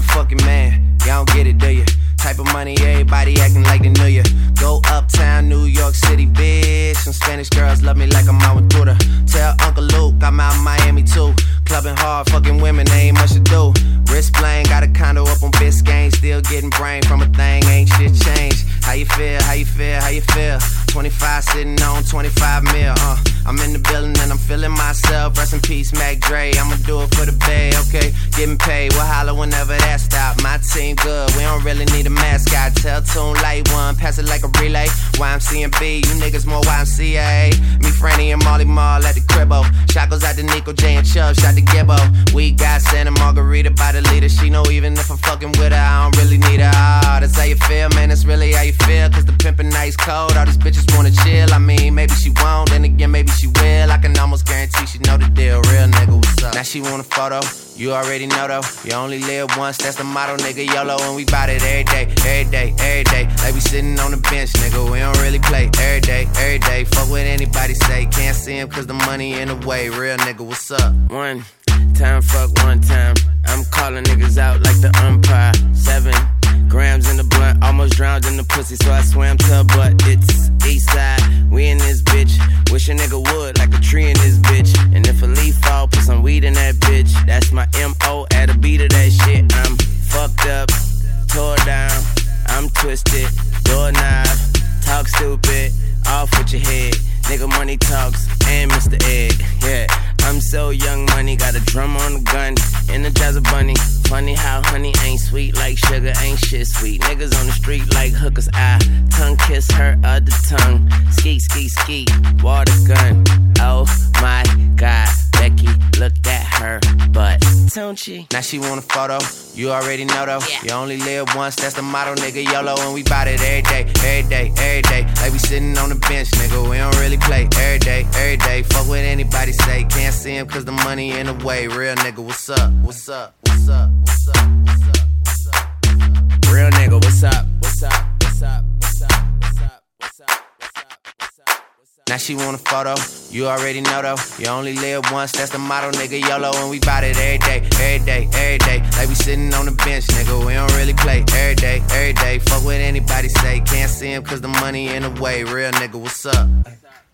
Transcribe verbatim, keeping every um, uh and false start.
fucking man. Y'all don't get it, do ya? Type of money, everybody acting like they knew ya. Go uptown, New York City, bitch. Some Spanish girls love me like I'm out with Duda. Tell Uncle Luke I'm out in Miami too. Clubbing hard, fucking women, they ain't much to do. Wrist playing, got a condo up on Biscayne. Still getting brain from a thing, ain't shit changed. How you feel, how you feel, how you feel? twenty-five sitting on twenty-five mil, uh. I'm in the building and I'm feeling myself. Rest in peace, Mac Dre, I'ma do it for the bay, okay? Getting paid, we'll holler whenever that stop. My team good, we don't really need a mascot. Tell Tune Light One, pass it like a relay. Y M C and B, you niggas more Y M C A. Me, Franny, and Molly Mall at the cribbo. Shot goes out to Nico J and Chubb, shot to Gibbo. We got Santa Margarita by the leader. She know even if I'm fucking with her, I don't really need her. Ah, oh, that's how you feel, man, that's really how you feel. Cause the pimpin' nice cold, all these bitches wanna chill. I mean, maybe she won't, then again, maybe she will. I can almost guarantee she know the deal. Real nigga, what's up? Now she want a photo, you already know though. You only live once, that's the motto, nigga. YOLO, and we bout it every day, every day, every day. Like we sitting on the bench, nigga, we don't really play. Every day, every day, fuck what anybody say. Can't see him cause the money in the way. Real nigga, what's up? One time, fuck one time. I'm calling niggas out like the umpire. Seven grams in the blunt, almost drowned in the pussy, so I swam to her butt. It's east side, we in this bitch. Wish a nigga would, like a tree in this bitch. And if a leaf fall, put some weed in that bitch. That's my M O at a beat of that shit. I'm fucked up, tore down, I'm twisted, doorknob, talk stupid, off with your head. Nigga money talks, and Mister Ed, yeah. I'm so young money, got a drum on the gun, Energizer bunny. Funny how honey ain't sweet like sugar, ain't shit sweet. Niggas on the street like hookers, I tongue kiss her other tongue. Skeet, skeet, skeet, water gun. Oh my God, Becky, look at her butt, don't she? Now she want a photo, you already know though. Yeah. You only live once, that's the motto, nigga. YOLO, and we bout it every day, every day, every day. Like we sitting on the bench, nigga, we don't really play. Every day, every day, fuck what anybody say. Can't see him cause the money in the way. Real nigga, what's up, what's up, what's up, what's up, what's up, what's up, what's up? Real nigga, what's up, what's up, what's up, what's up, what's up, what's up, what's up, what's up, what's up? Now she want a photo, you already know though. You only live once, that's the motto, nigga. YOLO, and we bout it every day, every day, every day. Like we sitting on the bench, nigga, we don't really play. Every day, every day, fuck what anybody say. Can't see him cause the money in the way. Real nigga, what's up?